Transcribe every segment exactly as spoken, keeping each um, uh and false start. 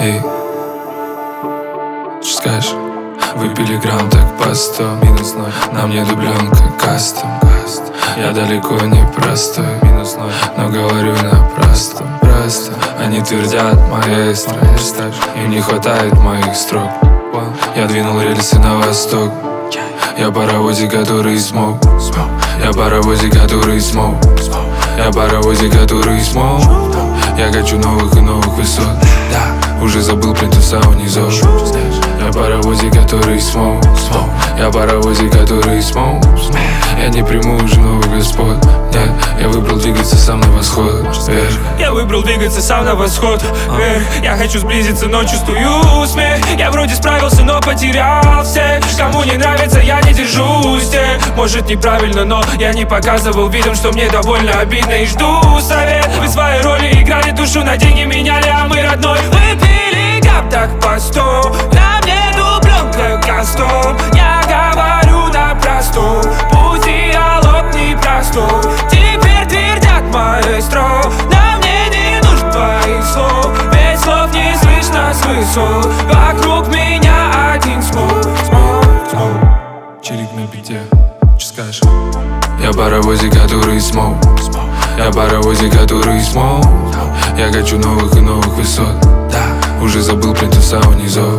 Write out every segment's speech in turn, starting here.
Эй, что скажешь? Выпили грамм так по сто, минус ноль. На мне дубленка кастом. Я далеко не простой, минус ноль. Но говорю на простом, просто. Они твердят маэстро, им не хватает моих строк. Я двинул рельсы на восток. Я паровозик, который смог. Я паровозик, который смог. Я паровозик, который смог. Я хочу новых и новых высот. Да, уже забыл плинтуса унизов. Я паровозик, который смог. Я паровозик, который смог. Я не приму уже новых господ. Нет, я выбрал двигаться сам на восход. Вверх. Я выбрал двигаться сам на восход. Вверх. Я хочу сблизиться, но чувствую смех. Я вроде справился, но потерял всех. Кому не нравится, я не держусь тех. Может неправильно, но я не показывал видом, что мне довольно обидно и жду совет. Вы свои роли играли, душу на деньги меняли, а мы родной выпили гап так по сто. На мне дубленка кастом. Я говорю на простом, пусть диалог не простой. Теперь твердят маэстро, на мне не нужен твоих слов. Ведь слов не слышно с высот. Вокруг меня один смог, смог, смог. Чирик на бите, что скажешь? Я паровозик, который смог. Я паровозик, который смог. Я хочу новых и новых высот. Да, уже забыл плинтуса унизов.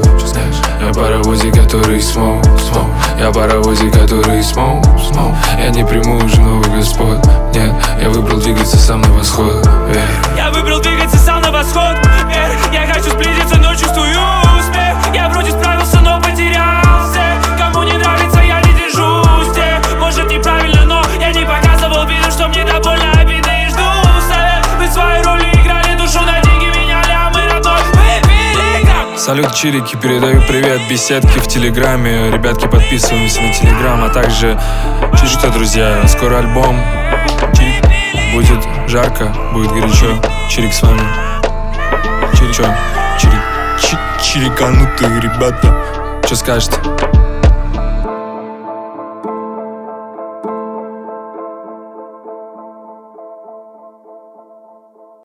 Я паровозик, который смог. Я паровозик, который смог. Я не приму уже новых господ. Нет, я выбрал двигаться сам на восход. Вверх. Я выбрал двигаться сам на восход. Вверх. Я хочу сблизиться, но чувствую успех. Я вроде справился, но потерялся. Кому не нравится, я не держусь тех. Может неправильно, но я не показывал виду, что мне довольно обидно и жду совет. Вы свои роли играли, душу на деньги меняли, а мы родной выпили грамм. Салют, чирики, передаю привет беседки в телеграме. Ребятки, подписываемся на телеграм, а также чирик, что, друзья, скоро альбом. Чирик, будет жарко, будет горячо. Чирик с вами. Чирик, чё? Чирик, чириканутые ребята. Что скажете?